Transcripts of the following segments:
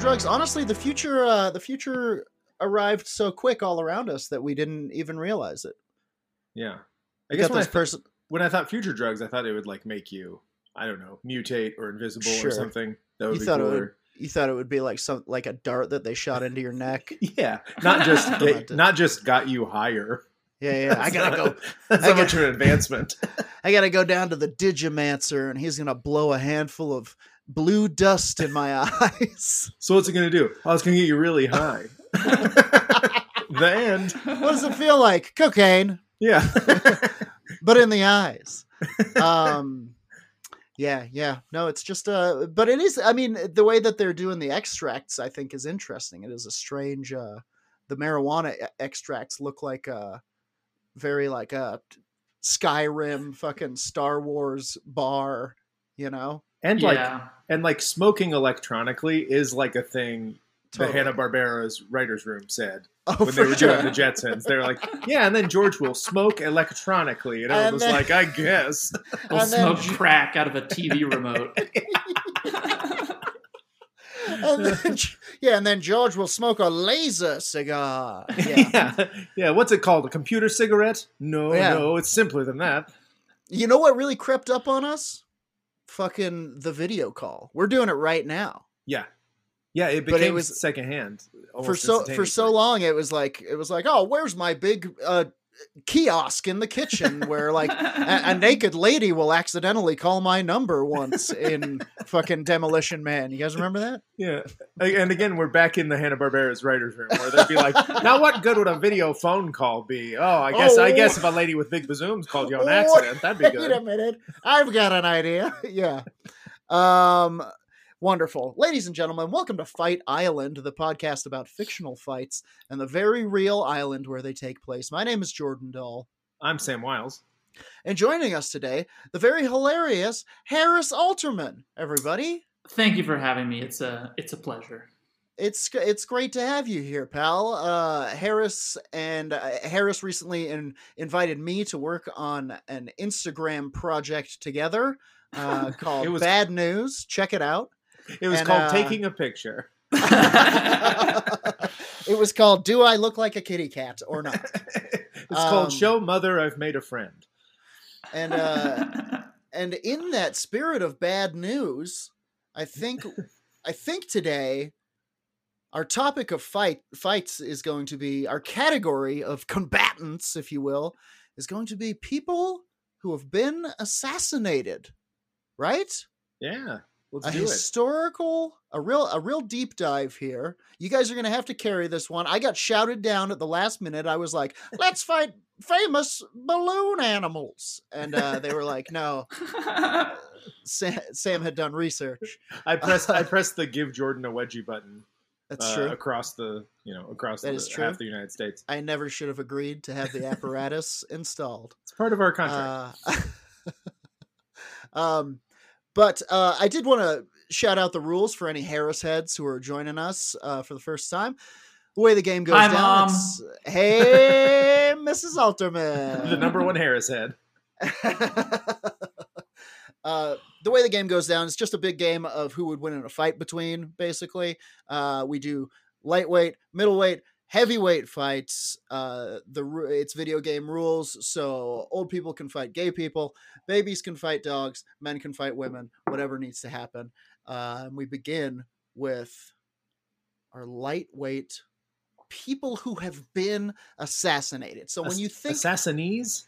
drugs. Honestly, the future arrived so quick all around us that we didn't even realize it. Yeah. I You guess got this person. when I thought future drugs, I thought it would like make you, I don't know, mutate or invisible Sure. or something. That would You be thought cooler. you thought it would be like like a dart that they shot into your neck. Yeah, not just got you higher. Yeah. I gotta go. That's not much of an advancement. I gotta go down to the Digimancer, and he's gonna blow a handful of blue dust in my eyes. So what's it gonna do? Oh, it's gonna get you really high. The end. What does it feel like? Cocaine. Yeah. But in the eyes. Yeah. No, it's just but it is, I mean, the way that they're doing the extracts, I think, is interesting. It is a strange the marijuana extracts look like very like a Skyrim fucking Star Wars bar, you know? And like smoking electronically is like a thing Totally. the Hanna-Barbera's writer's room said Oh, when they were for sure. doing the Jetsons. They're like, yeah, and then George will smoke electronically. And everyone And was then- like, I guess. We'll And then- smoke crack out of a TV remote. And then George will smoke a laser cigar. Yeah. Yeah. What's it called? A computer cigarette? No, Yeah. no, it's simpler than that. You know what really crept up on us? Fucking the video call. We're doing it right now. Yeah. Yeah, it But it became was- secondhand. For so long it was like, oh, where's my big kiosk in the kitchen where like a naked lady will accidentally call my number once in fucking Demolition Man. You guys remember that? Yeah. And again, we're back in the Hanna-Barbera's writer's room where they'd be like, now what good would a video phone call be? Oh, I guess if a lady with big bazooms called you on accident, that'd be Wait good. a minute. I've got an idea. Yeah. Wonderful. Ladies and gentlemen, welcome to Fight Island, the podcast about fictional fights and the very real island where they take place. My name is Jordan Dahl. I'm Sam Wiles. And joining us today, the very hilarious Harris Alterman. Everybody, Thank you for having me. It's a pleasure. it's great to have you here, pal. Harris recently invited me to work on an Instagram project together called It was- Bad News. Check it out. It was And, called Taking a Picture. It was called Do I Look Like a Kitty Cat or Not? It's called Show Mother I've Made a Friend. And in that spirit of bad news, I think today our topic of fights is going to be, our category of combatants, if you will, is going to be people who have been assassinated. Right? Yeah. Let's A do it. historical, a real deep dive here. You guys are going to have to carry this one. I got shouted down at the last minute. I was like, let's fight famous balloon animals. And they were like, no. Sam had done research. I pressed the give Jordan a wedgie button. That's true. Across That is true. half the United States. I never should have agreed to have the apparatus installed. It's part of our contract. But I did want to shout out the rules for any Harris heads who are joining us for the first time. The way the game goes Hi, down, Mom. it's, hey, Mrs. Alterman. The number one Harris head. The way the game goes down is just a big game of who would win in a fight between, basically. We do lightweight, middleweight, heavyweight fights. It's video game rules, so old people can fight gay people, babies can fight dogs, men can fight women, whatever needs to happen. And we begin with our lightweight people who have been assassinated. So when you think Assassines?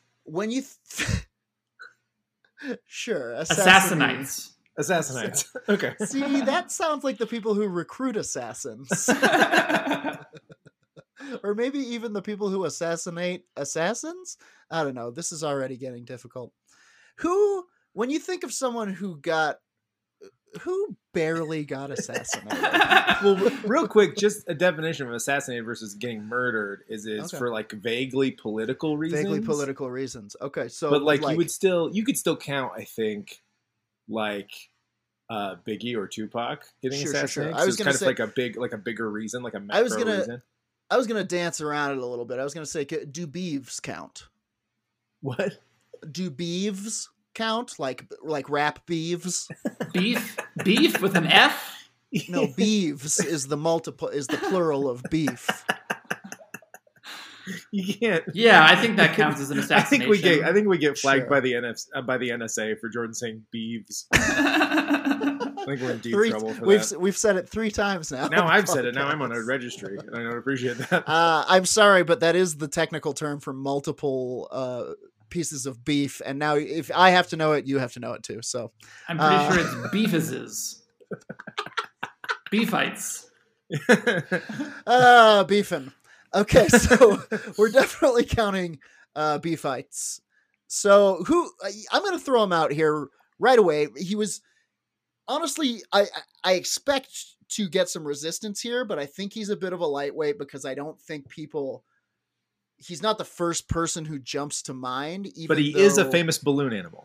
sure, Assassinites. Assassinates. Okay. See, that sounds like the people who recruit assassins. Or maybe even the people who assassinate assassins? I don't know. This is already getting difficult. When you think of someone who barely got assassinated? Well, real quick, just a definition of assassinated versus getting murdered is Okay. for like vaguely political reasons. Vaguely political reasons. Okay, so But like you could still count, I think, like Biggie or Tupac getting Sure. assassinated. I was So gonna it's say- kind of like a bigger reason, like a I was macro gonna- reason. I was going to dance around it a little bit. I was going to say, do beeves count? What? Do beeves count? Like rap beeves? Beef with an F. No, beeves is the plural of beef. You can't. Yeah, I think that counts as an I assassination. think we get flagged Sure. by the NSA for Jordan saying beeves. I think we're in deep trouble for that. We've said it 3 times now. Now I've said it. Now I'm on a registry, and I don't appreciate that. I'm sorry, but that is the technical term for multiple pieces of beef. And now, if I have to know it, you have to know it too. So I'm pretty sure it's beefuses. Beefites. beefing. Okay, so we're definitely counting beefites. So I'm going to throw him out here right away. He was honestly, I expect to get some resistance here, but I think he's a bit of a lightweight because I don't think he's not the first person who jumps to mind. But he is a famous balloon animal.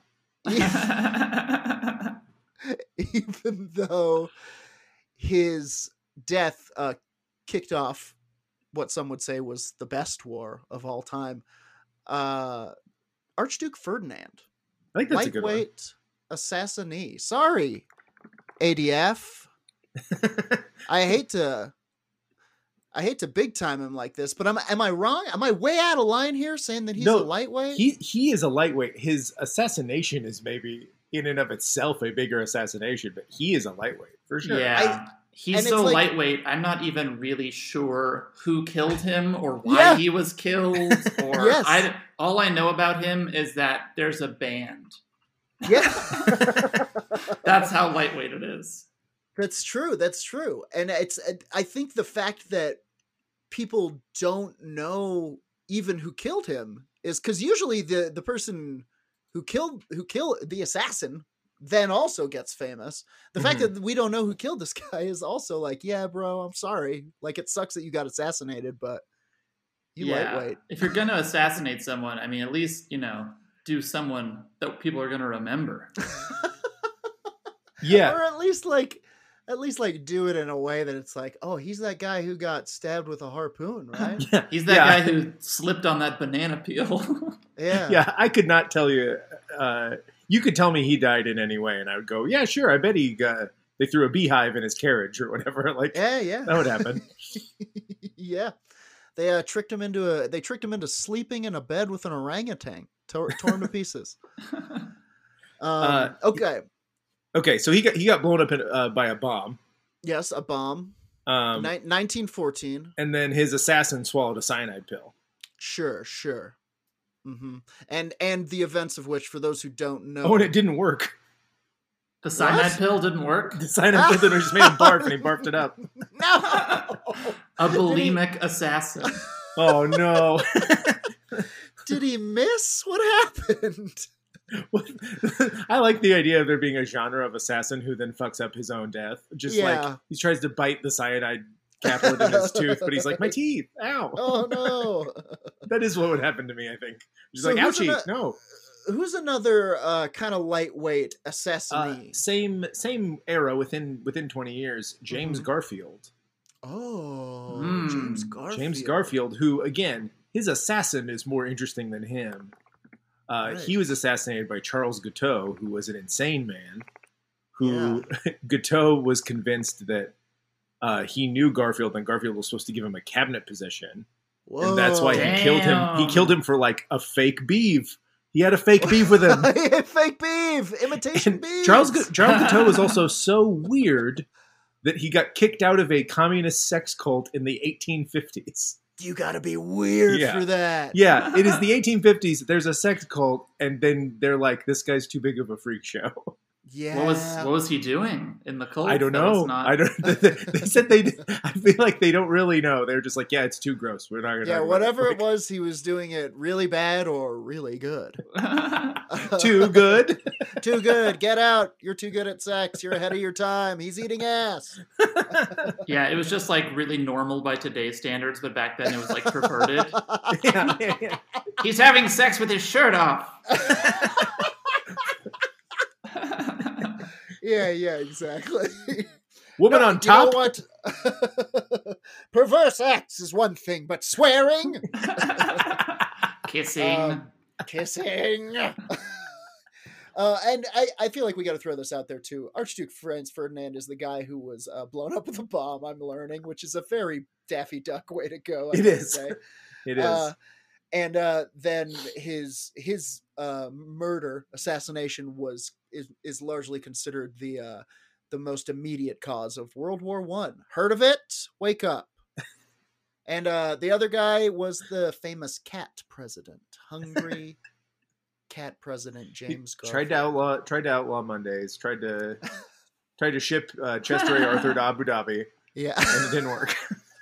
Even though his death kicked off what some would say was the best war of all time. Archduke Ferdinand. I think that's a good one. Lightweight assassinee. Sorry, ADF. I hate to big time him like this, but am I wrong? Am I way out of line here saying that he's a lightweight? He is a lightweight. His assassination is maybe in and of itself a bigger assassination, but he is a lightweight for sure. Yeah. He's and so it's lightweight, I'm not even really sure who killed him or why he was killed. Or Yes. all I know about him is that there's a band. Yeah. That's how lightweight it is. That's true. And I think the fact that people don't know even who killed him is because usually the person who killed the assassin then also gets famous. The fact that we don't know who killed this guy is also like, yeah, bro, I'm sorry. Like, it sucks that you got assassinated, but lightweight. If you're going to assassinate someone, I mean, at least, do someone that people are going to remember. Yeah. Or at least do it in a way that it's like, oh, he's that guy who got stabbed with a harpoon, right? Yeah. He's that guy who slipped on that banana peel. Yeah. Yeah, I could not tell you. You could tell me he died in any way, and I would go, yeah, sure. I bet they threw a beehive in his carriage or whatever. Like, Yeah. that would happen. Yeah. They tricked him into sleeping in a bed with an orangutan, torn to pieces. Okay. Okay, so he got blown up by a bomb. Yes, a bomb. 1914. And then his assassin swallowed a cyanide pill. Sure. Mm-hmm. And the events of which, for those who don't know, Oh, and it didn't work. The cyanide pill didn't work? The cyanide pill just made him barf, and he barfed it up. No. A bulimic assassin. Oh no! Did he miss? What happened? I like the idea of there being a genre of assassin who then fucks up his own death. Just like he tries to bite the cyanide caplet in his tooth, but he's like, my teeth, ow! Oh no! That is what would happen to me, I think. Just So like, who's ouchie, no. Who's another kind of lightweight assassinee? Same era within 20 years. James Garfield. Oh, Mm. James Garfield. James Garfield, who again, his assassin is more interesting than him. Right. He was assassinated by Charles Guiteau, who was an insane man. Who Guiteau was convinced that he knew Garfield, and Garfield was supposed to give him a cabinet position, Whoa. and that's why he killed him. He Damn. killed him for like a fake beef. He had a fake beef with him. Fake beef, imitation And beef. Charles Guiteau was also so weird that he got kicked out of a communist sex cult in the 1850s. You gotta be weird Yeah. for that. Yeah, it is the 1850s. There's a sex cult, and then they're like, "This guy's too big of a freak show." Yeah. What was he doing in the cult? I don't that was know. not- I don't. They said they. I feel like they don't really know. They're just like, "Yeah, it's too gross. We're not gonna." Yeah, talk about whatever it it was, he was doing it really bad or really good. Too good. Too good. Get out. You're too good at sex. You're ahead of your time. He's eating ass. Yeah, it was just like really normal by today's standards, but back then it was like perverted. Yeah. He's having sex with his shirt off. Yeah, exactly. Woman on top. You know what? Perverse acts is one thing, but swearing, Kissing. kissing. And I feel like we got to throw this out there too. Archduke Franz Ferdinand is the guy who was blown up with a bomb. I'm learning, which is a very Daffy Duck way to go. It is. It is. And then his murder, assassination is largely considered the most immediate cause of World War One. Heard of it? Wake up. And the other guy was the famous cat president, hungry cat president James Garfield. Tried to outlaw Mondays. Tried to ship Chester A. Arthur to Abu Dhabi. Yeah, and it didn't work.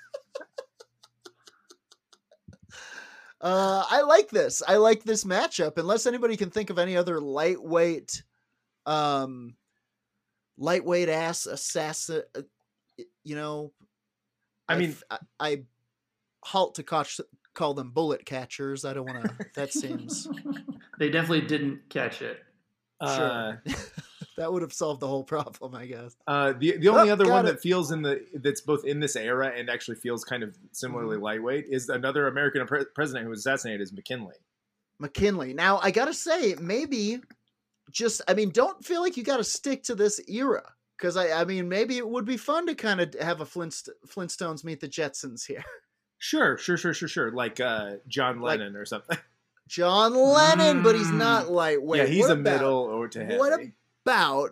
I like this. I like this matchup. Unless anybody can think of any other lightweight ass assassin. You know, I halt to call them bullet catchers. I don't want to. That seems. They definitely didn't catch it. Sure. That would have solved the whole problem, I guess. The only other one that feels that's both in this era and actually feels kind of similarly lightweight is another American president who was assassinated, is McKinley. McKinley. Now, I gotta say, maybe don't feel like you gotta stick to this era. Because I mean, maybe it would be fun to kind of have a Flintstones meet the Jetsons here. Sure. Like John Lennon or something. John Lennon, but he's not lightweight. Yeah, he's middle or to heavy. What about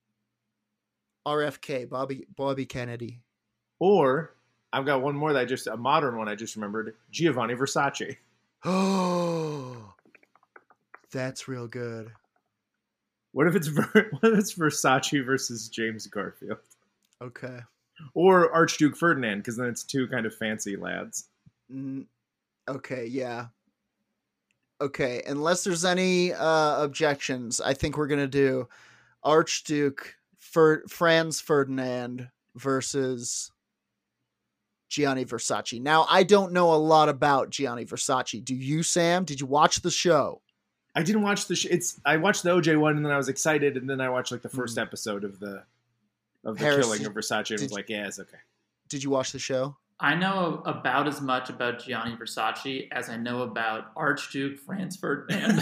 RFK, Bobby Kennedy? Or I've got one more a modern one I just remembered. Giovanni Versace. Oh, that's real good. What if it's Versace versus James Garfield? Okay. Or Archduke Ferdinand, because then it's two kind of fancy lads. Okay, yeah. Okay, unless there's any objections, I think we're going to do Archduke Franz Ferdinand versus Gianni Versace. Now, I don't know a lot about Gianni Versace. Do you, Sam? Did you watch the show? I didn't watch the show. I watched the OJ one, and then I was excited, and then I watched like the first episode of the killing of Versace, and was like, yeah, it's okay. Did you watch the show? I know about as much about Gianni Versace as I know about Archduke Franz Ferdinand.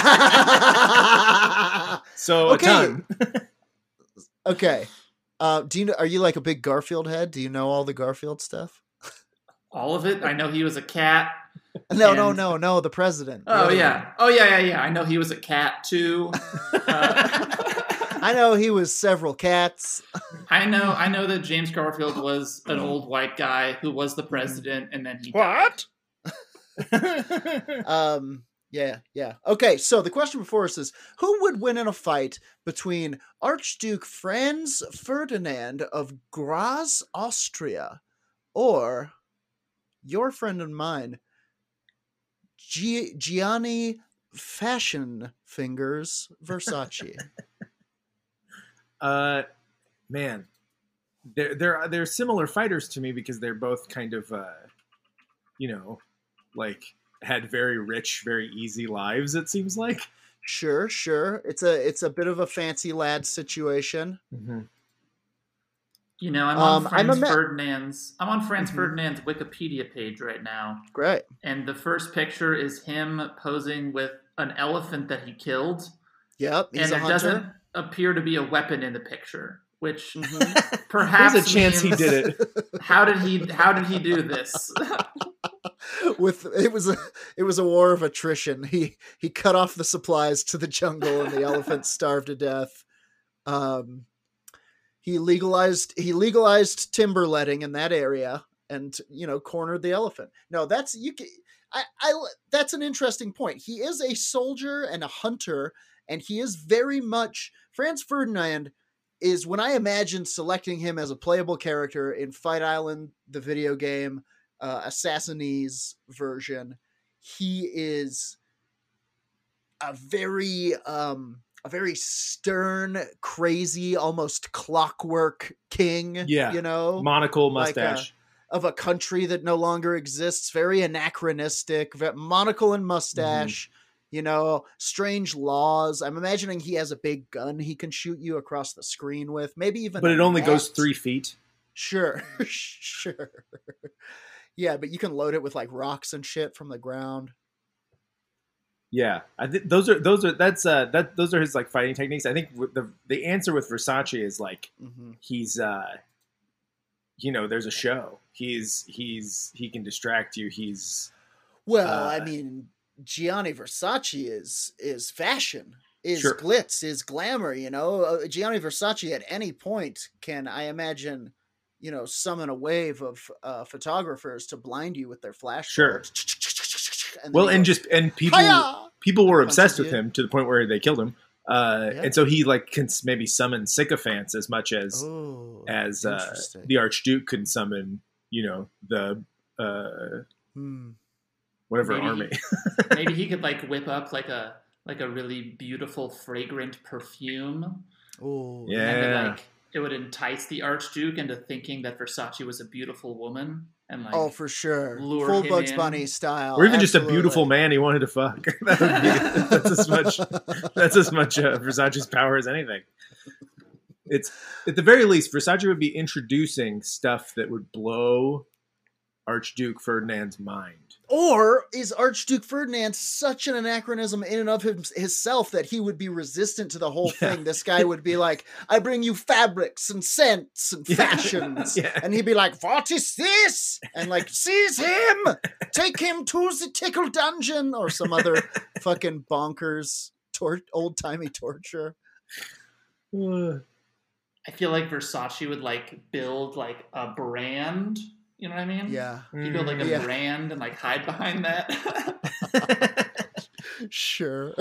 So okay. A ton. Okay. Are you like a big Garfield head? Do you know all the Garfield stuff? All of it? I know he was a cat. No, the president. Yeah. I know he was a cat too. I know he was several cats. I know that James Garfield was an old white guy who was the president, and then he died. Yeah. Okay, so the question before us is, who would win in a fight between Archduke Franz Ferdinand of Graz, Austria, or your friend and mine, Gianni Fashion Fingers Versace? Man, they're similar fighters to me because they're both kind of, like had very rich, very easy lives. It seems like. Sure. It's a bit of a fancy lad situation. Mm-hmm. I'm on Ferdinand's Ferdinand's Wikipedia page right now. Great. And the first picture is him posing with an elephant that he killed. Yep, he's and a there hunter. Doesn't appear to be a weapon in the picture, which perhaps there's a chance he did it. How did he do this? It was a war of attrition. He cut off the supplies to the jungle, and the elephant starved to death. He legalized timber letting in that area, and cornered the elephant. No, that's an interesting point. He is a soldier and a hunter, and he is very much Franz Ferdinand. Is when I imagine selecting him as a playable character in Fight Island, the video game, Assassin's version, he is a very stern, crazy, almost clockwork king. Yeah, monocle, mustache. Of a country that no longer exists. Very anachronistic. Monocle and mustache. Strange laws. I'm imagining he has a big gun he can shoot you across the screen with. Maybe even. But it only goes 3 feet. Sure. Yeah, but you can load it with like rocks and shit from the ground. Yeah, I think those are his like fighting techniques. I think the answer with Versace is like he's there's a show. He can distract you. I mean, Gianni Versace is fashion, is glitz, is glamour. Gianni Versace at any point can, I imagine, summon a wave of photographers to blind you with their flash. And people were obsessed with him to the point where they killed him. And so he like can maybe summon sycophants as much as the Archduke can summon, the whatever army. Maybe he could like whip up like a really beautiful fragrant perfume. Oh yeah, and then, like it would entice the Archduke into thinking that Versace was a beautiful woman. And like, for sure, full Bugs Bunny style, or even just a beautiful man he wanted to fuck. That's as much Versace's power as anything. It's at the very least, Versace would be introducing stuff that would blow Archduke Ferdinand's mind. Or is Archduke Ferdinand such an anachronism in and of himself that he would be resistant to the whole thing? This guy would be like, I bring you fabrics and scents and fashions. And he'd be like, what is this? And like, seize him! Take him to the tickle dungeon! Or some other fucking bonkers old-timey torture. I feel like Versace would like build like a brand. You know what I mean? Yeah. You build like a brand and like hide behind that. Sure.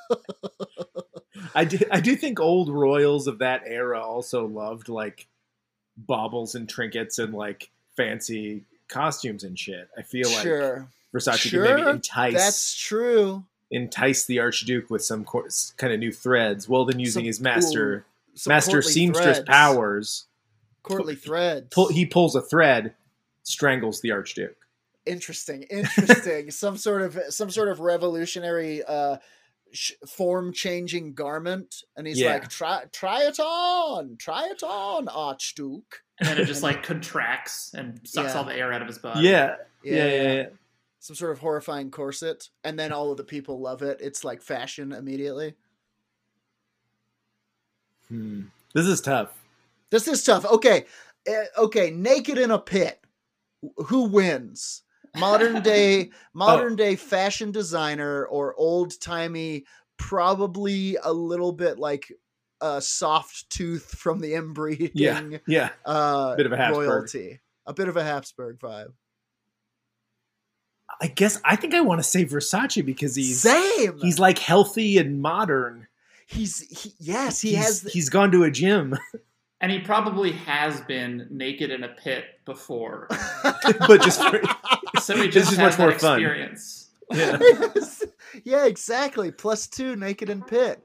I do think old royals of that era also loved like baubles and trinkets and like fancy costumes and shit. I feel like Versace could maybe entice. That's true. Entice the Archduke with some kind of new threads. Well, then using his master seamstress powers. Courtly threads. He pulls a thread. Strangles the Archduke. Interesting. some sort of revolutionary form changing garment, and he's like, try it on, Archduke. And then it just like contracts and sucks all the air out of his body. Yeah. Some sort of horrifying corset, and then all of the people love it. It's like fashion immediately. This is tough. Okay, naked in a pit. Who wins? Modern day fashion designer or old timey, probably a little bit like a soft tooth from the inbreeding. Bit of a Habsburg royalty, a bit of a Habsburg vibe. I think I want to say Versace because he's like healthy and modern. He's gone to a gym. And he probably has been naked in a pit before. But just so he just has much more experience. Fun. Yeah, exactly. +2 naked in pit.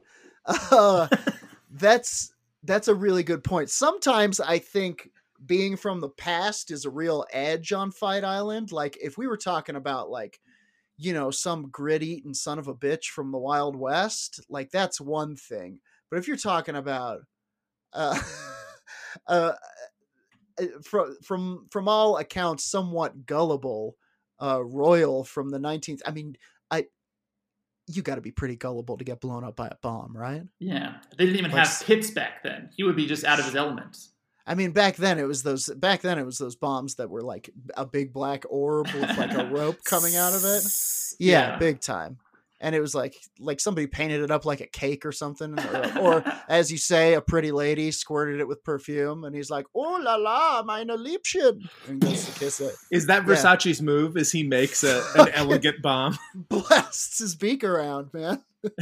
That's a really good point. Sometimes I think being from the past is a real edge on Fight Island. Like if we were talking about like, some grit-eating son of a bitch from the Wild West, like that's one thing. But if you're talking about from all accounts somewhat gullible royal from the 19th, I mean, you got to be pretty gullible to get blown up by a bomb, right? Yeah, they didn't even have pits back then. He would be just out of his element. I mean, back then it was those bombs that were like a big black orb with like a rope coming out of it. Yeah, big time. And it was like somebody painted it up like a cake or something. Or as you say, a pretty lady squirted it with perfume. And he's like, oh la la, meine Liebchen. And goes to kiss it. Is that Versace's move? Is he makes an elegant bomb? Blasts his beak around, man.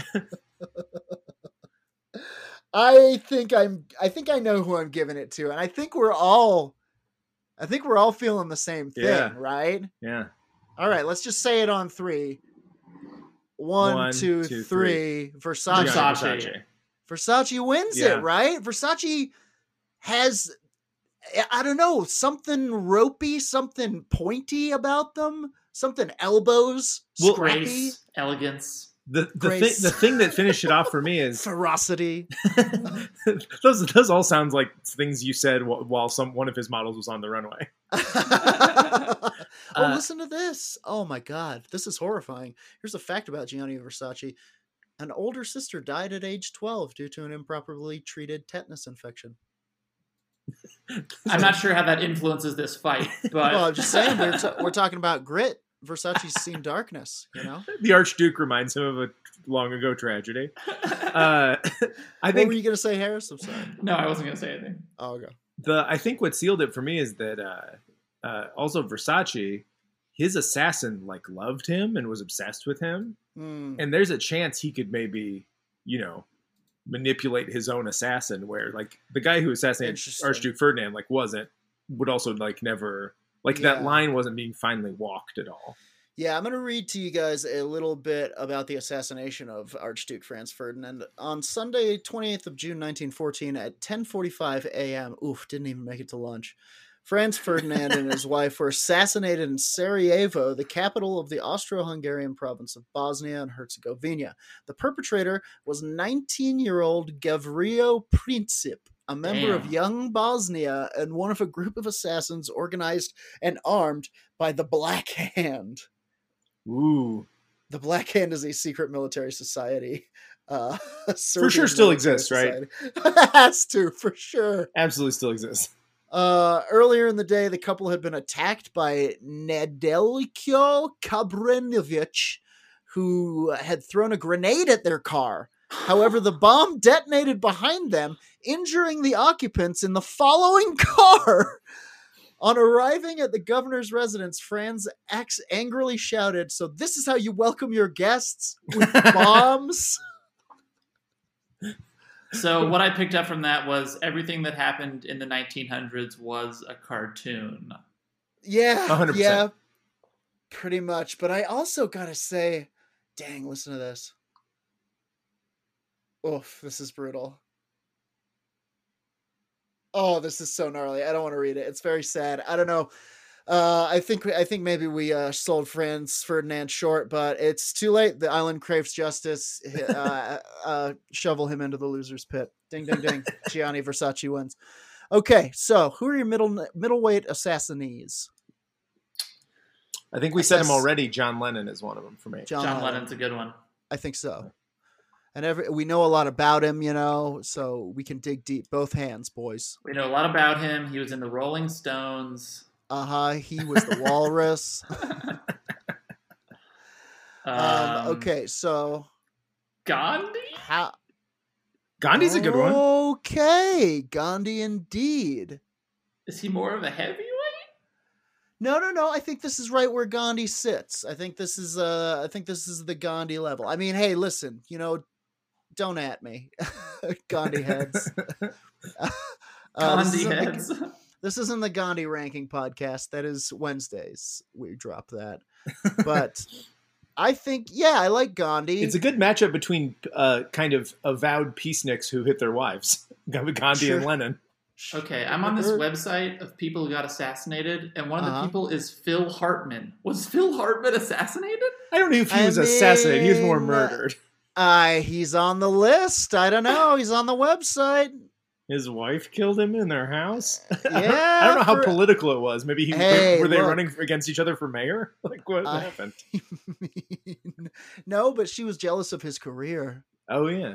I think I know who I'm giving it to. And I think we're all feeling the same thing, right? Yeah. All right, let's just say it on 3. 1, 2, 3. Versace. Versace wins it, right? Versace has, I don't know, something ropey, something pointy about them, something elbows, scrappy, grace, elegance. The thing that finished it off for me is ferocity. those all sounds like things you said while one of his models was on the runway. Listen to this. Oh my God, this is horrifying. Here's a fact about Gianni Versace. An older sister died at age 12 due to an improperly treated tetanus infection. I'm not sure how that influences this fight, but Well, I'm just saying, we're talking about grit. Versace's seen darkness, you know? The Archduke reminds him of a long ago tragedy. I What think were you going to say, Harris? I'm sorry. no, I wasn't going to say anything. Oh, okay. I think what sealed it for me is that also Versace, his assassin like loved him and was obsessed with him, and there's a chance he could maybe, manipulate his own assassin. Where like the guy who assassinated Archduke Ferdinand would also like never that line wasn't being finally walked at all. Yeah, I'm going to read to you guys a little bit about the assassination of Archduke Franz Ferdinand. On Sunday, 28th of June, 1914, at 10:45 a.m., didn't even make it to lunch, Franz Ferdinand and his wife were assassinated in Sarajevo, the capital of the Austro-Hungarian province of Bosnia and Herzegovina. The perpetrator was 19-year-old Gavrilo Princip, a member of Young Bosnia and one of a group of assassins organized and armed by the Black Hand. Ooh. The Black Hand is a secret military society. For sure still exists, society. Right? Has to, for sure. Absolutely still exists. Earlier in the day, the couple had been attacked by Nedeljko Kabrenovic, who had thrown a grenade at their car. However, the bomb detonated behind them, injuring the occupants in the following car. On arriving at the governor's residence, Franz angrily shouted, "So this is how you welcome your guests? With bombs?" So what I picked up from that was everything that happened in the 1900s was a cartoon. Yeah, 100%. yeah, pretty much. But I also gotta say, dang, listen to this. Oof, this is brutal. Oh, this is so gnarly. I don't want to read it. It's very sad. I don't know. I think maybe we sold Franz Ferdinand short, but it's too late. The island craves justice. Shovel him into the loser's pit. Ding, ding, ding. Gianni Versace wins. Okay, so who are your middleweight assassines? I think we said him already. John Lennon is one of them for me. John Lennon's a good one. I think so. And we know a lot about him, so we can dig deep. Both hands, boys. We know a lot about him. He was in the Rolling Stones. He was the Walrus. Okay, so Gandhi? Gandhi's a good one. Okay, Gandhi indeed. Is he more of a heavyweight? No. I think this is right where Gandhi sits. I think this is the Gandhi level. I mean, hey, listen, don't at me, Gandhi heads. Gandhi heads. This isn't the Gandhi ranking podcast. That is Wednesdays. We drop that. But I think, I like Gandhi. It's a good matchup between kind of avowed peaceniks who hit their wives. Gandhi and Lenin. Okay, I'm on this website of people who got assassinated, and one of the people is Phil Hartman. Was Phil Hartman assassinated? I don't know if he was assassinated. He was more murdered. He's on the list. I don't know. He's on the website. His wife killed him in their house. Yeah, I don't know how political it was. Maybe were they running against each other for mayor? Like what happened? No, but she was jealous of his career. Oh yeah.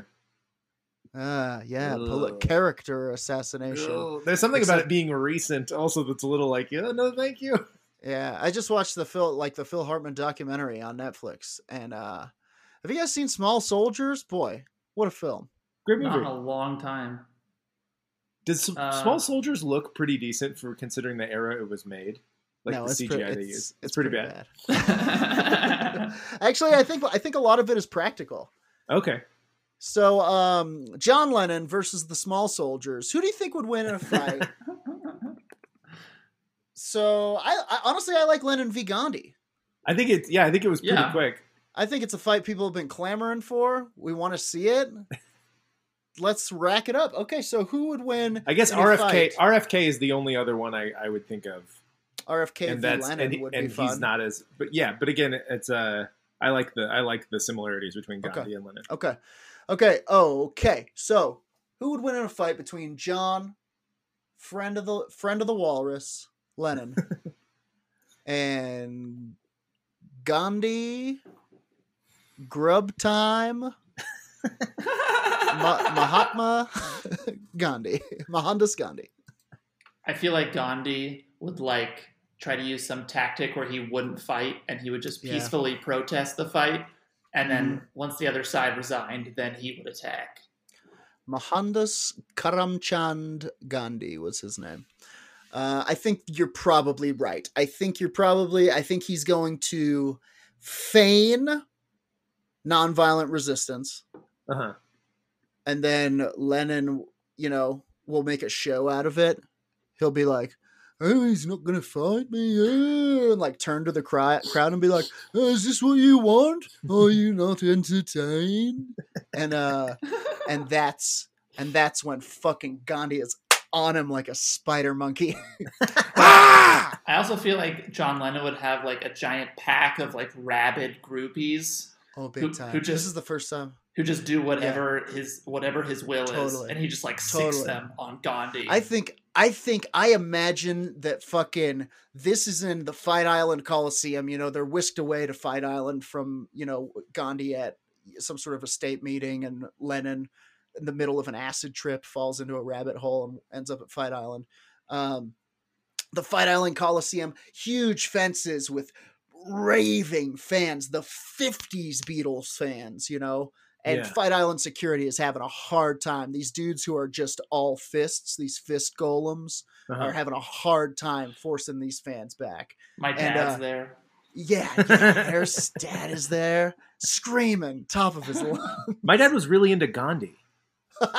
Character assassination. Ugh. There's something about it being recent also that's a little like, no, thank you. Yeah, I just watched the Phil Hartman documentary on Netflix, and have you guys seen Small Soldiers? Boy, what a film! Great movie. Not in a long time. Does Small Soldiers look pretty decent for considering the era it was made? Like no, the CGI they use. It's pretty bad. Actually, I think a lot of it is practical. Okay. So, John Lennon versus the Small Soldiers. Who do you think would win in a fight? So, I honestly like Lennon v. Gandhi. I think it was pretty quick. I think it's a fight people have been clamoring for. We want to see it. Let's rack it up. Okay, so who would win? I guess RFK is the only other one I would think of. RFK and v. Lennon would be fun. He's not as, but again, it's I like the similarities between Gandhi and Lennon. Okay. So who would win in a fight between John, friend of the Walrus, Lennon, and Gandhi, Grub Time, Mahatma Gandhi, Mohandas Gandhi. I feel like Gandhi would like try to use some tactic where he wouldn't fight and he would just peacefully protest the fight. And then once the other side resigned, then he would attack. Mohandas Karamchand Gandhi was his name. I think you're probably right. I think he's going to feign nonviolent resistance. Uh-huh. And then Lenin, will make a show out of it. He'll be like, "Oh, he's not going to fight me." And like turn to the crowd and be like, "Oh, is this what you want? Are you not entertained?" And that's when fucking Gandhi is on him like a spider monkey. I also feel like John Lennon would have like a giant pack of like rabid groupies. Oh, big time. This is the first time. Who just do whatever his will is, and he just like sicks them on Gandhi. I imagine that fucking this is in the Fight Island Coliseum. They're whisked away to Fight Island from Gandhi at some sort of a state meeting, and Lenin, in the middle of an acid trip, falls into a rabbit hole and ends up at Fight Island. The Fight Island Coliseum, huge fences with raving fans, the 50s Beatles fans, and Fight Island security is having a hard time. These dudes who are just all fists, these fist golems, are having a hard time forcing these fans back. My dad's there. Yeah, their dad is there, screaming top of his lungs. My dad was really into Gandhi. Was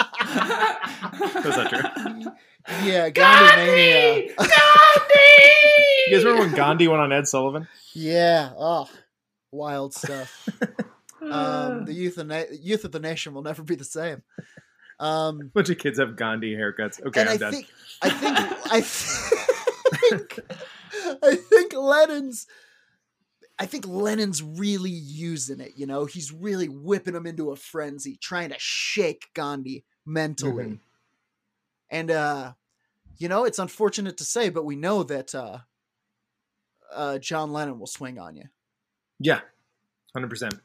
that true? Yeah, Gandhi mania. Gandhi! You guys remember when Gandhi went on Ed Sullivan? Yeah. Oh, wild stuff. The youth of the nation will never be the same. Bunch of kids have Gandhi haircuts. Okay, and I'm done. I think Lennon's really using it. He's really whipping him into a frenzy, trying to shake Gandhi mentally. And it's unfortunate to say, but we know that John Lennon will swing on you. Yeah, 100%.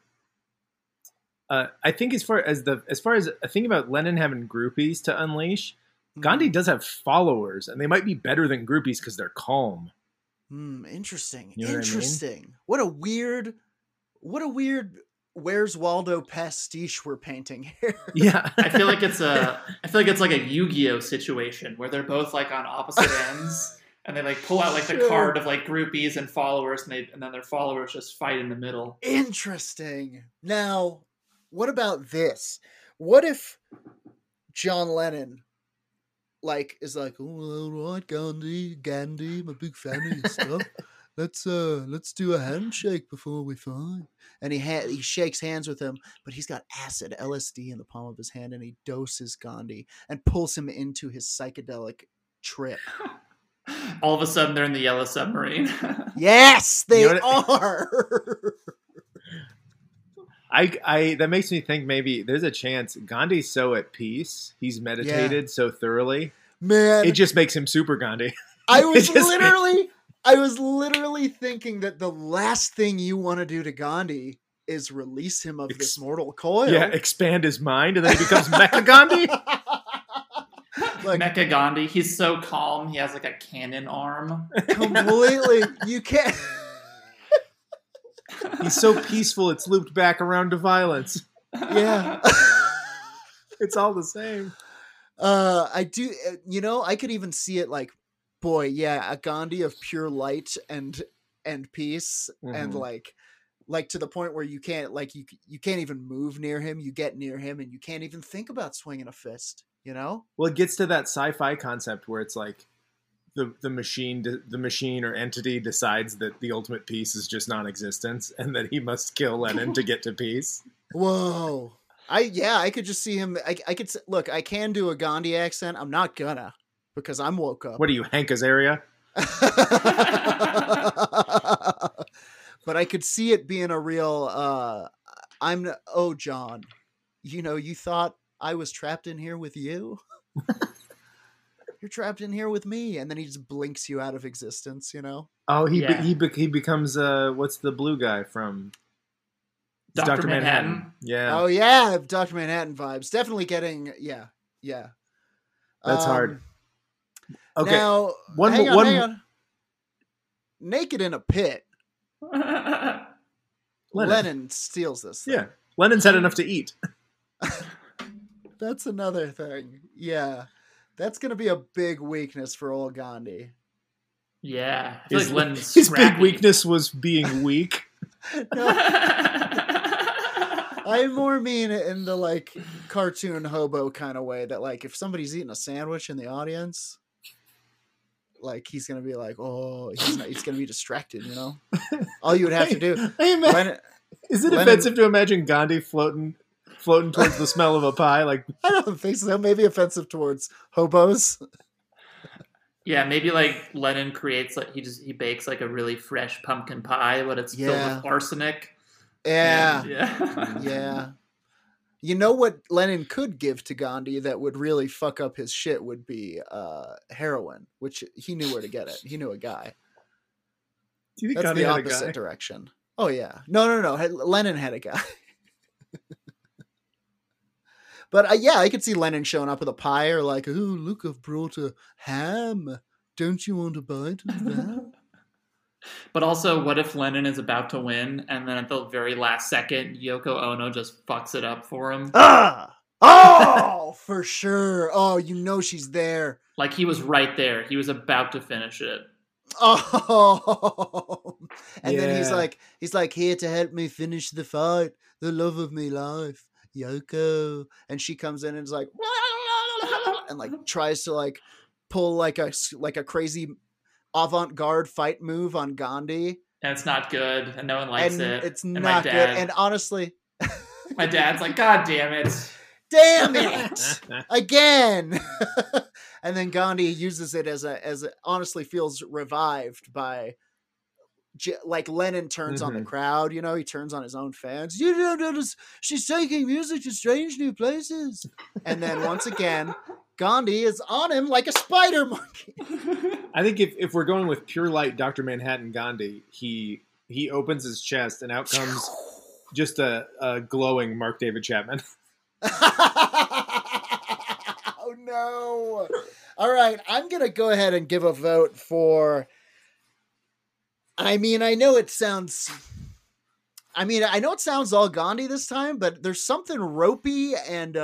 I think as far as a thing about Lennon having groupies to unleash, Gandhi does have followers, and they might be better than groupies because they're calm. Interesting. You know Interesting. What I mean? What a weird Where's Waldo pastiche we're painting here. Yeah. I feel like it's like a Yu-Gi-Oh situation where they're both like on opposite ends. And they like pull out like the card of like groupies and followers, and then their followers just fight in the middle. Interesting. Now, what about this? What if John Lennon is like, "Oh, all right, Gandhi, I'm a big fan of your stuff. Let's do a handshake before we fight." And he shakes hands with him, but he's got acid, LSD in the palm of his hand, and he doses Gandhi and pulls him into his psychedelic trip. All of a sudden, they're in the Yellow Submarine. Yes, they are. That makes me think maybe there's a chance Gandhi's so at peace. He's meditated so thoroughly. Man, it just makes him super Gandhi. I was literally thinking that the last thing you want to do to Gandhi is release him of this mortal coil. Yeah, expand his mind, and then he becomes Mecha Gandhi. Mecha Gandhi. He's so calm. He has like a cannon arm. Completely. You can't. He's so peaceful. It's looped back around to violence. Yeah. It's all the same. I do. I could even see it like, boy, yeah, a Gandhi of pure light and peace, and like to the point where you can't you can't even move near him. You get near him and you can't even think about swinging a fist. Well, it gets to that sci-fi concept where it's like the machine or entity decides that the ultimate peace is just non-existence, and that he must kill Lenin to get to peace. Whoa. I could just see him. I could look. I can do a Gandhi accent. I'm not gonna, because I'm woke up. What are you, Hank Azaria? But I could see it being a real. John, you thought I was trapped in here with you. you're trapped in here with me. And then he just blinks you out of existence, Oh, he Yeah. becomes what's the blue guy from Dr. Manhattan. Yeah. Oh, yeah. Dr. Manhattan vibes. Definitely getting, yeah. That's hard. Okay. Now, hang on. Naked in a pit. Lennon steals this thing. Yeah. Lennon's had enough to eat. That's another thing. Yeah. That's going to be a big weakness for old Gandhi. Yeah. I feel like Lennon's his scrappy. big weakness was being weak. No. I more mean it in the like cartoon hobo kind of way that like if somebody's eating a sandwich in the audience, like he's gonna be like, oh, he's gonna be distracted, All you would have to do. Is it offensive to imagine Gandhi floating towards the smell of a pie? Like I don't think so. Maybe offensive towards hobos. Yeah, maybe like Lennon creates like he bakes like a really fresh pumpkin pie, but it's filled with arsenic. Yeah. And, yeah. You know what Lennon could give to Gandhi that would really fuck up his shit would be heroin, which he knew where to get it. He knew a guy. Do you think That's Gandhi the had a opposite guy? direction. Oh yeah. No. Lennon had a guy. But I could see Lennon showing up with a pie or like, oh, look, I've brought a ham. Don't you want a bite of that? But also, what if Lennon is about to win, and then at the very last second, Yoko Ono just fucks it up for him? Oh, for sure. Oh, she's there. Like he was right there. He was about to finish it. Oh, and then he's like, here to help me finish the fight, the love of me life, Yoko. And she comes in and is like, and like tries to like pull like a crazy avant-garde fight move on Gandhi. And it's not good, and no one likes it. It's not good. And honestly, my dad's like, God damn it. Damn it! Again! And then Gandhi uses it as it honestly feels revived by, like Lennon turns on the crowd, he turns on his own fans. You don't notice she's taking music to strange new places. And then once again, Gandhi is on him like a spider monkey. I think if we're going with pure light Dr. Manhattan Gandhi, he opens his chest and out comes just a glowing Mark David Chapman. Oh no. All right, I'm going to go ahead and give a vote for, I know it sounds all Gandhi this time, but there's something ropey and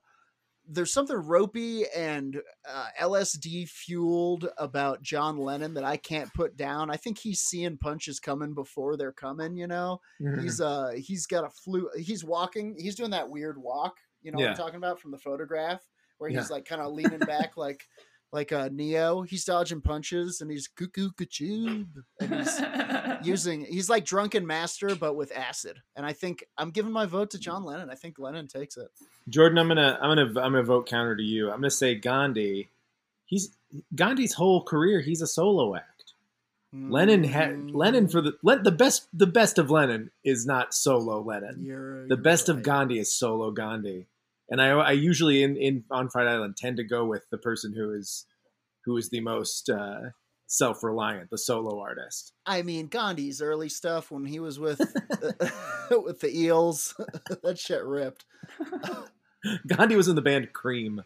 LSD fueled about John Lennon that I can't put down. I think he's seeing punches coming before they're coming, Mm-hmm. He's got a flu. He's walking. He's doing that weird walk, what I'm talking about from the photograph where he's like kind of leaning back like a Neo. He's dodging punches and he's cuckoo kachoob. And he's like Drunken Master, but with acid. And I think I'm giving my vote to John Lennon. I think Lennon takes it. Jordan, I'm gonna vote counter to you. I'm gonna say Gandhi. Gandhi's whole career, he's a solo act. Lennon for the best of Lennon is not solo Lennon. The best of Gandhi is solo Gandhi. And I usually on Fight Island tend to go with the person who is the most self-reliant, the solo artist. Gandhi's early stuff when he was with with the Eels, that shit ripped. Gandhi was in the band Cream.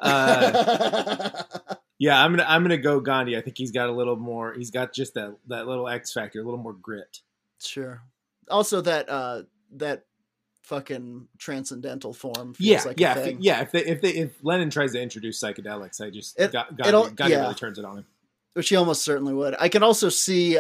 Yeah, I'm gonna go Gandhi. I think he's got a little more. He's got just that little X factor, a little more grit. Sure. Also, that fucking transcendental form. If Lennon tries to introduce psychedelics, Gandhi really turns it on him. Which he almost certainly would. I could also see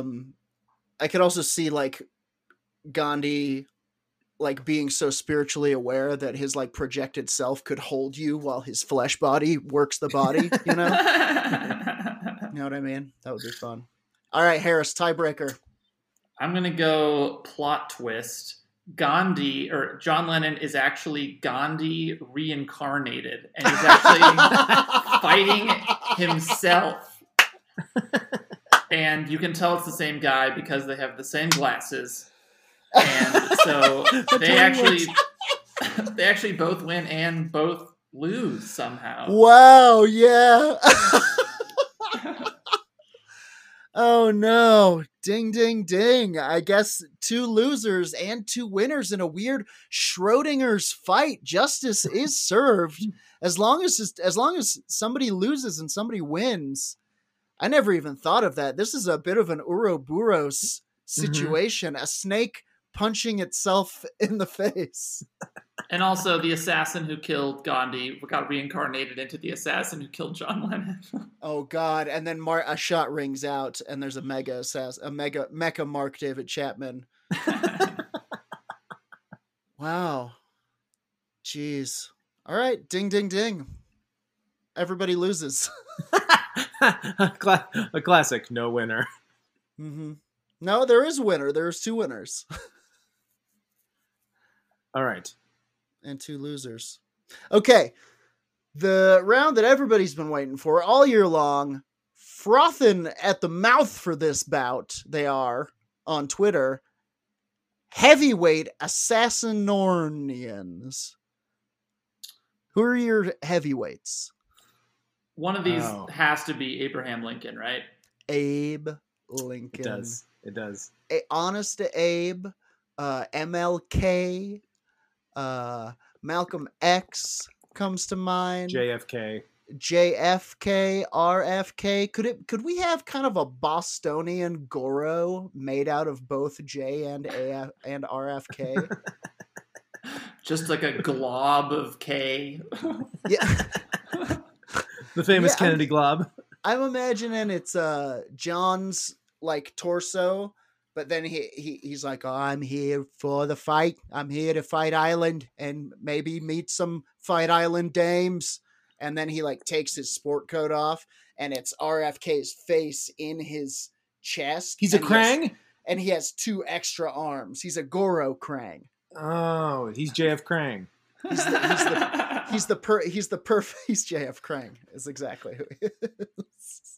like Gandhi like being so spiritually aware that his like projected self could hold you while his flesh body works the body, You know what I mean? That would be fun. All right, Harris, tiebreaker. I'm going to go plot twist. Gandhi, or John Lennon, is actually Gandhi reincarnated, and he's actually fighting himself. And you can tell it's the same guy because they have the same glasses. And so they actually both win and both lose somehow. Wow, yeah. Oh no. Ding, ding, ding. I guess 2 losers and 2 winners in a weird Schrodinger's fight. Justice is served as long as somebody loses and somebody wins. I never even thought of that. This is a bit of an Ouroboros situation, a snake punching itself in the face. And also, the assassin who killed Gandhi got reincarnated into the assassin who killed John Lennon. Oh God! And then a shot rings out, and there's a mecha Mark David Chapman. Wow. Jeez. All right. Ding, ding, ding. Everybody loses. A classic, no winner. Mm-hmm. No, there is a winner. There's 2 winners. All right. And 2 losers. Okay. The round that everybody's been waiting for all year long, frothing at the mouth for this bout, they are on Twitter. Heavyweight Assassinornians. Who are your heavyweights? One of these has to be Abraham Lincoln, right? Abe Lincoln. It does. Honest to Abe, MLK, Malcolm X comes to mind. JFK, RFK. Could we have kind of a Bostonian Goro made out of both J and RFK? Just like a glob of K. Yeah. The famous Kennedy glob. I'm imagining it's John's like torso, but then he's like, oh, I'm here for the fight. I'm here to fight Island and maybe meet some Fight Island dames. And then he like takes his sport coat off, and it's RFK's face in his chest. He's a Krang? And he has 2 extra arms. He's a Goro Krang. Oh, he's JF Krang. He's JF Krang is exactly who he is.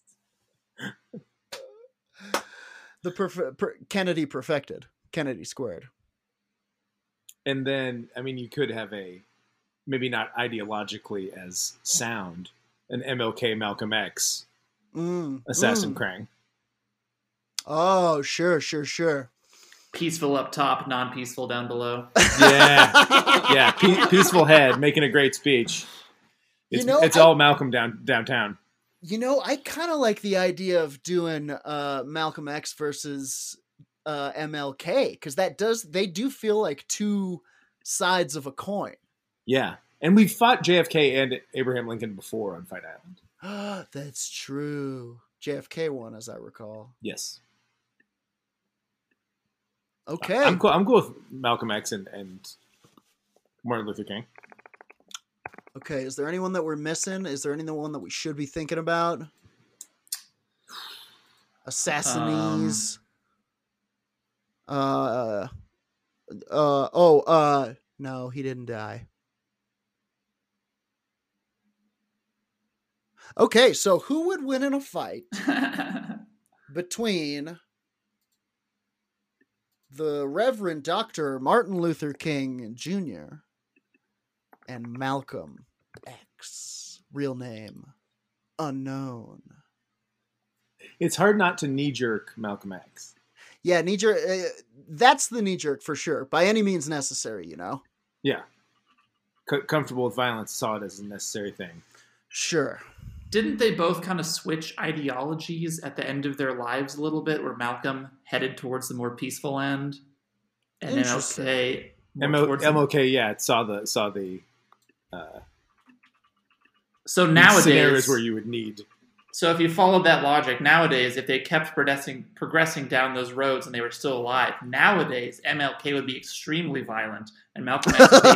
Kennedy perfected. Kennedy squared. And then, I mean, you could have maybe not ideologically as sound, an MLK Malcolm X assassin Krang. Oh, sure. Peaceful up top, non-peaceful down below. Yeah. Peaceful head, making a great speech. It's all Malcolm downtown. I kind of like the idea of doing Malcolm X versus MLK, because they do feel like 2 sides of a coin. Yeah, and we've fought JFK and Abraham Lincoln before on Fight Island. That's true. JFK won, as I recall. Yes. Okay. I'm cool with Malcolm X and Martin Luther King. Okay, is there anyone that we're missing? Is there anyone that we should be thinking about? Assassines. No, he didn't die. Okay, so who would win in a fight between the Reverend Dr. Martin Luther King Jr. and Malcolm X? Real name unknown. It's hard not to knee-jerk Malcolm X. Yeah, knee-jerk. That's the knee-jerk for sure. By any means necessary, Yeah. Comfortable with violence, saw it as a necessary thing. Sure. Didn't they both kind of switch ideologies at the end of their lives a little bit, where Malcolm headed towards the more peaceful end, and MLK MLK, saw the so nowadays scenarios where you would need. So if you followed that logic, nowadays, if they kept progressing down those roads and they were still alive, nowadays MLK would be extremely violent and Malcolm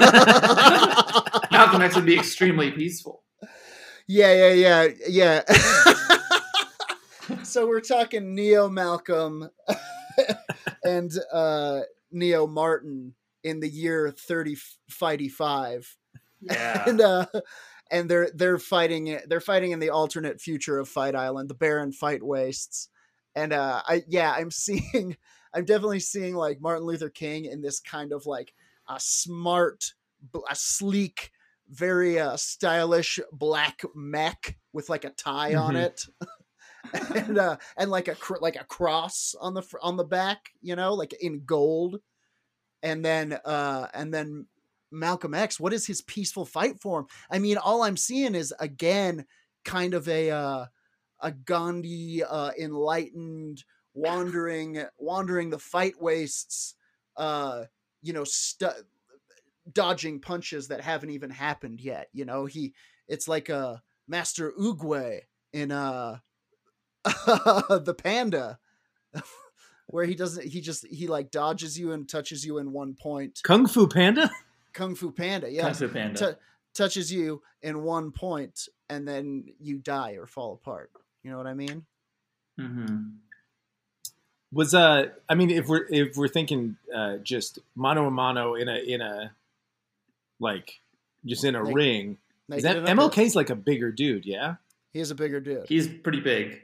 X would be extremely peaceful. Yeah. So we're talking Neo Malcolm and Neo Martin in the year 3055. Yeah. And they're fighting in the alternate future of Fight Island, the barren fight wastes. And I'm definitely seeing like Martin Luther King in this kind of like a sleek very stylish black mech with like a tie on it. And like a cross on the back, like in gold. And then Malcolm X, what is his peaceful fight form? I mean, all I'm seeing is, again, kind of a Gandhi enlightened wandering the fight wastes, dodging punches that haven't even happened yet. It's like a Master Oogway in the Panda, where he like dodges you and touches you in one point. Kung Fu Panda, yeah. Kung Fu Panda touches you in one point, and then you die or fall apart. You know what I mean? Mm-hmm. Was I mean, if we're thinking just mano a mano in a like just in a ring, is that MLK's like a bigger dude? Yeah, he is a bigger dude. He's pretty big.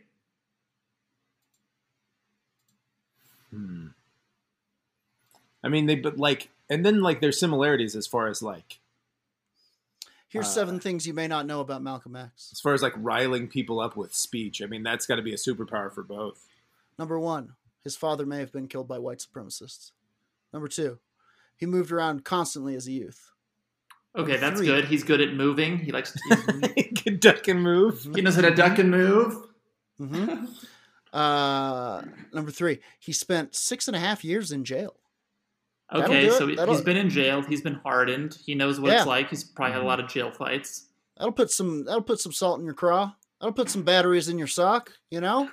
I mean, and then there's similarities as far as like. Here's 7 things you may not know about Malcolm X. As far as like riling people up with speech, I mean, that's got to be a superpower for both. Number 1, his father may have been killed by white supremacists. Number 2, he moved around constantly as a youth. Okay, that's good. He's good at moving. He likes to he can duck and move. He knows how to duck and move. Mm-hmm. Number 3, he spent 6.5 years in jail. Okay, so he's been in jail. He's been hardened. He knows what it's like. He's probably had a lot of jail fights. That'll put some salt in your craw. That'll put some batteries in your sock. With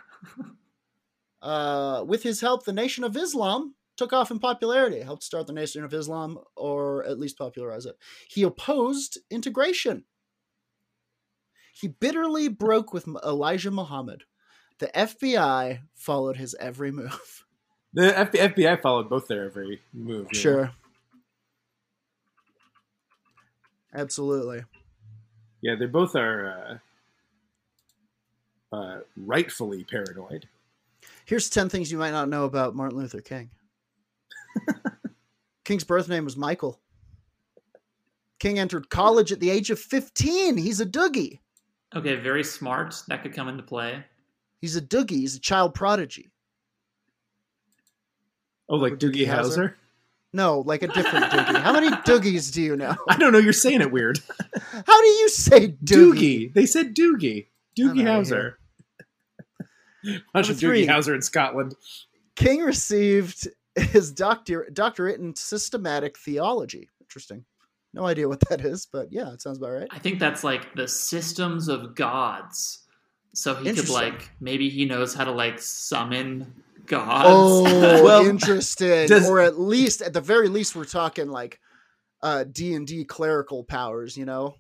his help, the Nation of Islam took off in popularity. Helped start the Nation of Islam, or at least popularize it. He opposed integration. He bitterly broke with Elijah Muhammad. The FBI followed his every move. The FBI followed both their every move. Sure. Absolutely. Yeah, they both are rightfully paranoid. Here's 10 things you might not know about Martin Luther King. King's birth name was Michael. King entered college at the age of 15. He's a doogie. Okay, very smart. That could come into play. He's a doogie. He's a child prodigy. Oh, like Doogie Howser? No, like a different Doogie. How many Doogies do you know? I don't know. You're saying it weird. How do you say Doogie? They said Doogie. Doogie Howser. Bunch of Doogie Howser in Scotland. King received his doctorate in systematic theology. Interesting. No idea what that is, but yeah, it sounds about right. I think that's like the systems of gods. So he could maybe he knows how to summon gods. Oh, well, interesting. Or at the very least, we're talking like D&D clerical powers, a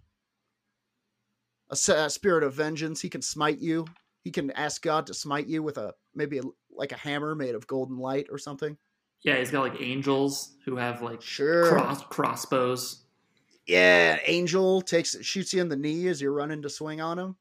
spirit of vengeance. He can smite you. He can ask God to smite you with maybe a hammer made of golden light or something. Yeah, he's got angels who have crossbows. Yeah, angel shoots you in the knee as you're running to swing on him.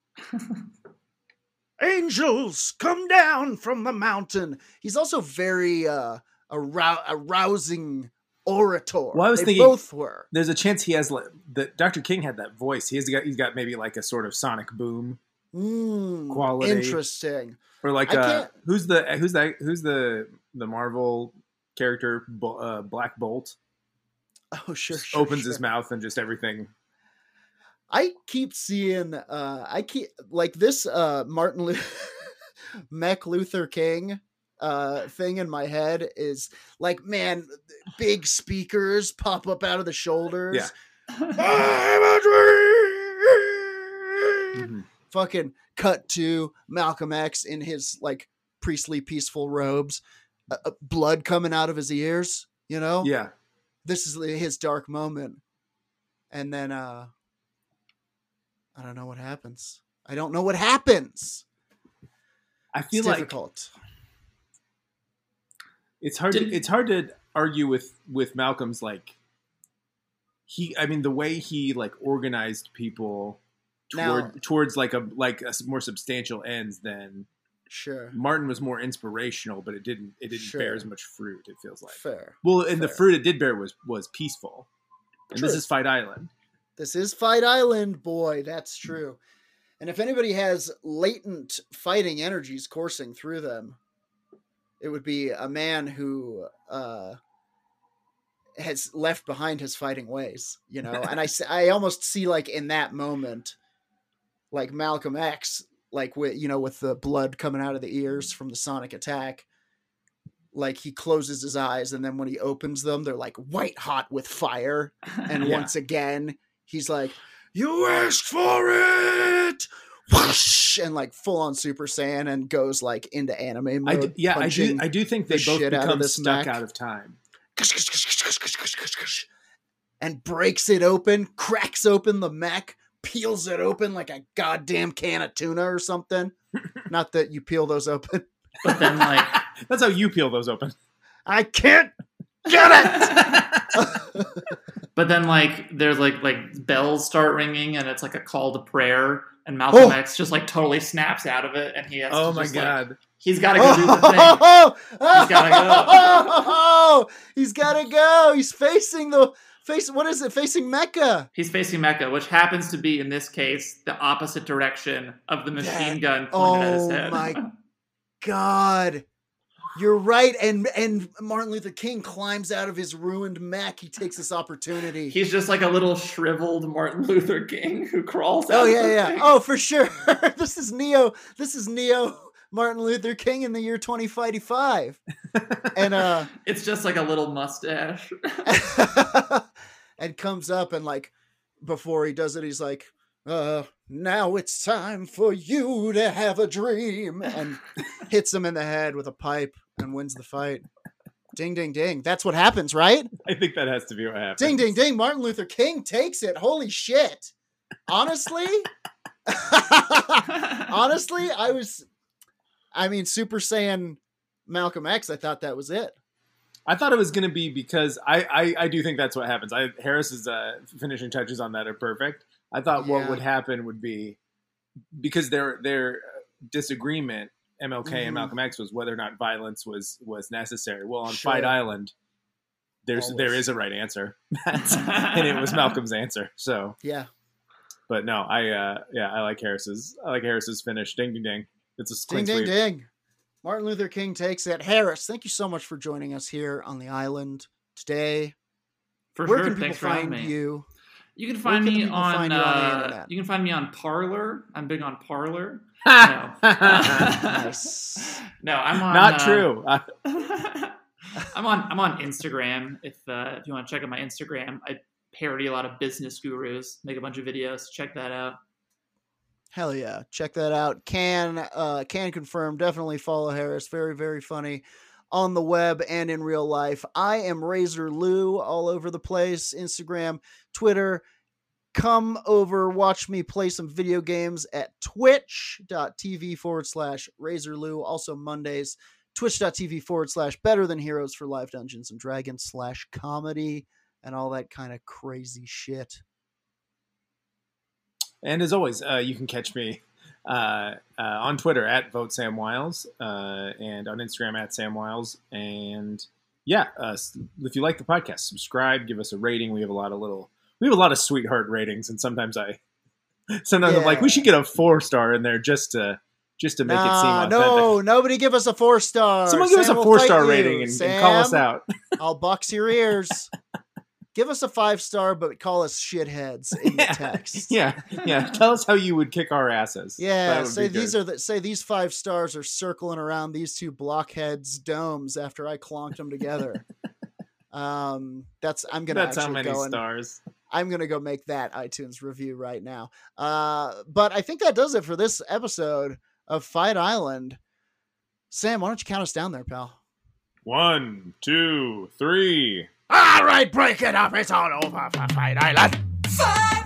Angels come down from the mountain. He's also very a rousing orator. Well, I was thinking both were. There's a chance he has Dr. King had that voice. He's got maybe like a sort of sonic boom quality. Interesting. Or who's the Marvel character Black Bolt? Oh, sure. Opens his mouth and just everything. I keep seeing this Martin Mech Luther King thing in my head is like, man, big speakers pop up out of the shoulders. Yeah. I'm a dream. Mm-hmm. Fucking cut to Malcolm X in his priestly peaceful robes, blood coming out of his ears, Yeah. This is his dark moment. And then I don't know what happens. I don't know what happens. I feel it's difficult. It's hard to argue with Malcolm's the way he organized people towards a more substantial ends than sure. Martin was more inspirational, but it didn't bear as much fruit, it feels like. Fair. Well, and the fruit it did bear was peaceful. And True. This is Fight Island. This is Fight Island, boy. That's true. And if anybody has latent fighting energies coursing through them, it would be a man who has left behind his fighting ways, you know? And I almost see, like, in that moment, like Malcolm X, like, with the blood coming out of the ears from the sonic attack, like, he closes his eyes, and then when he opens them, they're like white hot with fire. And once again, he's like, "You asked for it!" Whoosh! And like full on Super Saiyan, and goes like into anime mode. I do think they both become stuck out of time. And breaks it open, cracks open the mech, peels it open like a goddamn can of tuna or something. Not that you peel those open. But then, like, that's how you peel those open. I can't get it. But then, like, there's like bells start ringing, and it's like a call to prayer, and Malcolm X just like totally snaps out of it, and he has to just, God, like, he's got to go do the thing. He's got to go. He's got to go. He's facing what is it? Facing Mecca. He's facing Mecca, which happens to be in this case the opposite direction of the machine gun pointed at his head. Oh my God. You're right. And Martin Luther King climbs out of his ruined mech. He takes this opportunity. He's just like a little shriveled Martin Luther King who crawls out. Oh yeah. Thing. Oh, for sure. This is Neo Martin Luther King in the year 2055. And it's just like a little mustache. And comes up, and like before he does it, he's like, now it's time for you to have a dream, and hits him in the head with a pipe and wins the fight. Ding, ding, ding. That's what happens, right? I think that has to be what happens. Ding, ding, ding. Martin Luther King takes it. Holy shit. Honestly, Super Saiyan Malcolm X, I thought that was it. I thought it was going to be because I do think that's what happens. Harris's finishing touches on that are perfect. I thought what would happen would be, because their disagreement, MLK and Malcolm X, was whether or not violence was necessary. Well, on Fight Island, there is a right answer, and it was Malcolm's answer. So yeah, but no, I like Harris's finish. Ding ding ding. It's a ding ding ding. Martin Luther King takes it. Harris, thank you so much for joining us here on the island today. For Where sure. can people Thanks for find having me. you? You can find me on the internet? You can find me on Parler. I'm big on Parler. Nice. No, I'm on. Not true. I'm on Instagram. If you want to check out my Instagram, I parody a lot of business gurus, make a bunch of videos. Check that out. Hell yeah. Check that out. Can confirm. Definitely follow Harris. Very, very funny on the web and in real life. I am Razor Lou all over the place. Instagram, Twitter. Come over, watch me play some video games at twitch.tv/Razor Lou. Also Mondays, twitch.tv/Better Than Heroes for live Dungeons and Dragons /comedy and all that kind of crazy shit. And as always, you can catch me on Twitter at VoteSamWiles and on Instagram at SamWiles. And yeah, if you like the podcast, subscribe, give us a rating. We have a lot of sweetheart ratings, and sometimes I'm like, we should get a 4-star in there just to make it seem authentic. No, nobody give us a 4-star. Someone give us a 4-star rating and call us out. I'll box your ears. Give us a 5-star, but call us shitheads in the text. Yeah. Tell us how you would kick our asses. Yeah. Say these 5 stars are circling around these 2 blockheads' domes after I clonked them together. That's how many stars. I'm gonna go make that iTunes review right now. But I think that does it for this episode of Fight Island. Sam, why don't you count us down there, pal? 1, 2, 3. All right, break it up. It's all over for Fight Island. Fight